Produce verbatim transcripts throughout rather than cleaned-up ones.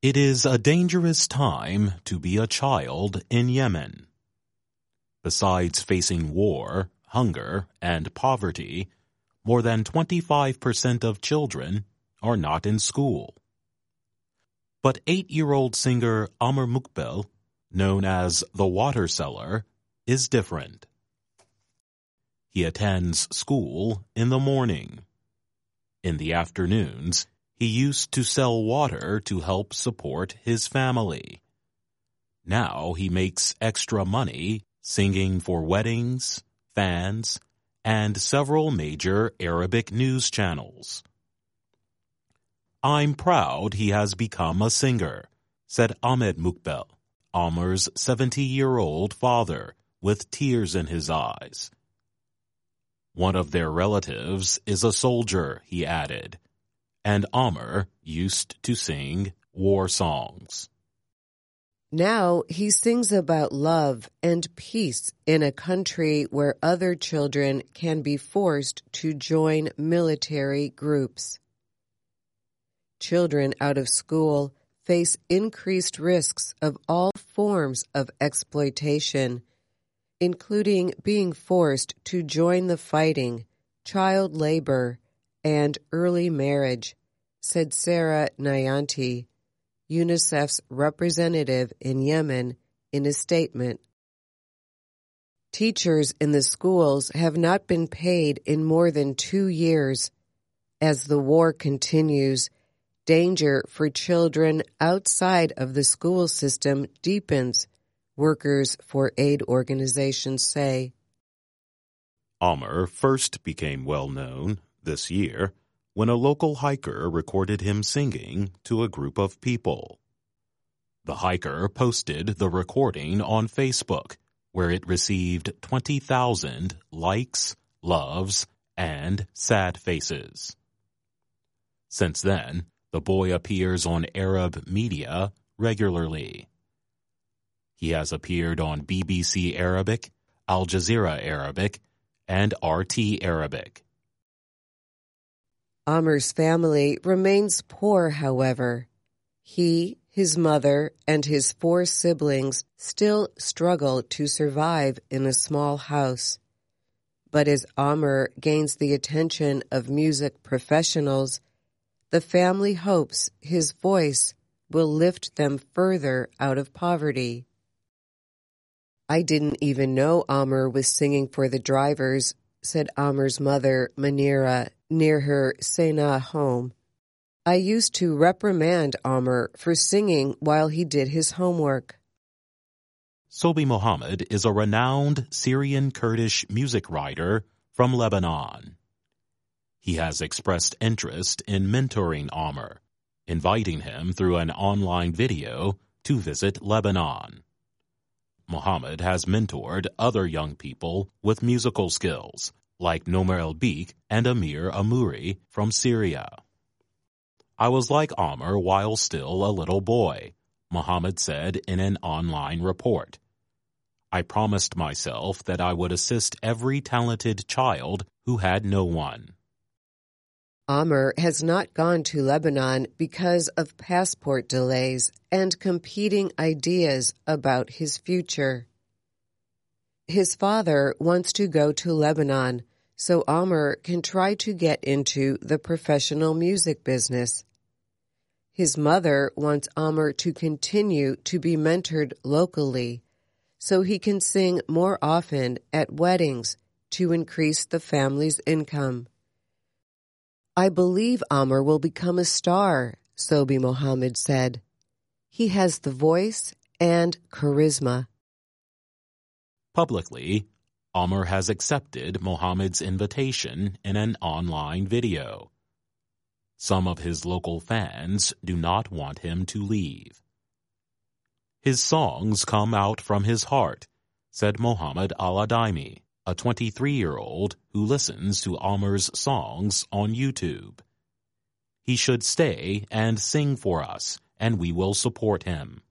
It is a dangerous time to be a child in Yemen. Besides facing war, hunger, and poverty, more than twenty-five percent of children are not in school. But eight-year-old singer Amr Muqbil, known as the Water Seller, is different. He attends school in the morning. In the afternoons, he used to sell water to help support his family. Now he makes extra money singing for weddings, fans, and several major Arabic news channels. "I'm proud he has become a singer," said Ahmed Muqbil, Amr's seventy-year-old father, with tears in his eyes. One of their relatives is a soldier, he added, and Amr used to sing war songs. Now he sings about love and peace in a country where other children can be forced to join military groups. Children out of school face increased risks of all forms of exploitation, including being forced to join the fighting, child labor, and early marriage, said Sarah Nayanti, UNICEF's representative in Yemen, in a statement. Teachers in the schools have not been paid in more than two years. As the war continues, danger for children outside of the school system deepens, workers for aid organizations say. Amr first became well known this year when a local hiker recorded him singing to a group of people. The hiker posted the recording on Facebook, where it received twenty thousand likes, loves, and sad faces. Since then, the boy appears on Arab media regularly. He has appeared on B B C Arabic, Al Jazeera Arabic, and R T Arabic. Amr's family remains poor, however. He, his mother, and his four siblings still struggle to survive in a small house. But as Amr gains the attention of music professionals, the family hopes his voice will lift them further out of poverty. "I didn't even know Amr was singing for the drivers," said Amr's mother, Manira, near her Sena home. "I used to reprimand Amr for singing while he did his homework." Sobi Mohammed is a renowned Syrian Kurdish music writer from Lebanon. He has expressed interest in mentoring Amr, inviting him through an online video to visit Lebanon. Mohammed has mentored other young people with musical skills, like Nomer El-Beek and Amir Amouri from Syria. "I was like Amr while still a little boy," Mohammed said in an online report. "I promised myself that I would assist every talented child who had no one." Amr has not gone to Lebanon because of passport delays and competing ideas about his future. His father wants to go to Lebanon so Amr can try to get into the professional music business. His mother wants Amr to continue to be mentored locally so he can sing more often at weddings to increase the family's income. "I believe Amr will become a star," Sobi Mohammed said. "He has the voice and charisma." Publicly, Amr has accepted Mohammed's invitation in an online video. Some of his local fans do not want him to leave. "His songs come out from his heart," said Mohammed Al-Adaimi, a twenty-three-year-old who listens to Amr's songs on YouTube. "He should stay and sing for us, and we will support him."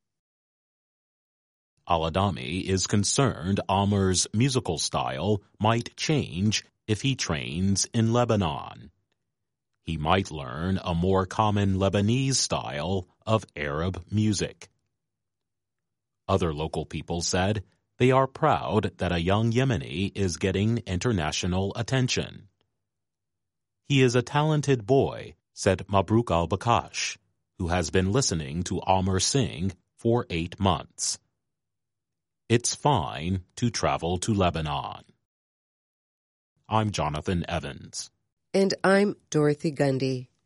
Al-Adaimi is concerned Amr's musical style might change if he trains in Lebanon. He might learn a more common Lebanese style of Arab music. Other local people said they are proud that a young Yemeni is getting international attention. He is a talented boy, said Mabruk al-Bakash, who has been listening to Amr sing for eight months. It's fine to travel to Lebanon. I'm Jonathan Evans. And I'm Dorothy Gundy.